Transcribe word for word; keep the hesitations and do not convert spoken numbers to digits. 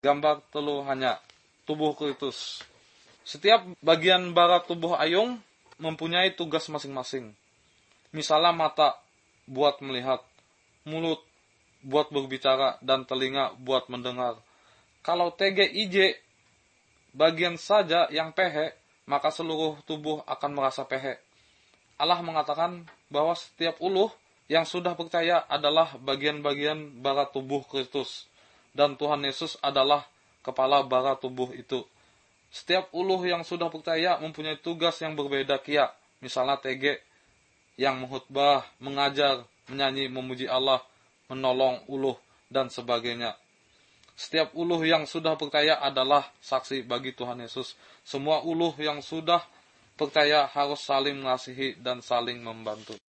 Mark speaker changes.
Speaker 1: gambar telu hanya tubuh Kristus. Setiap bagian bara tubuh Ayung mempunyai tugas masing-masing. Misalnya mata buat melihat, mulut buat berbicara, dan telinga buat mendengar. Kalau T G I J bagian saja yang pehe, maka seluruh tubuh akan merasa pehe. Allah mengatakan bahwa setiap uluh yang sudah percaya adalah bagian-bagian bara tubuh Kristus. Dan Tuhan Yesus adalah kepala bara tubuh itu. Setiap uluh yang sudah percaya mempunyai tugas yang berbeda kia. Misalnya T G yang menghutbah, mengajar, menyanyi, memuji Allah, menolong uluh, dan sebagainya. Setiap uluh yang sudah percaya adalah saksi bagi Tuhan Yesus. Semua uluh yang sudah percaya harus saling mengasihi dan saling membantu.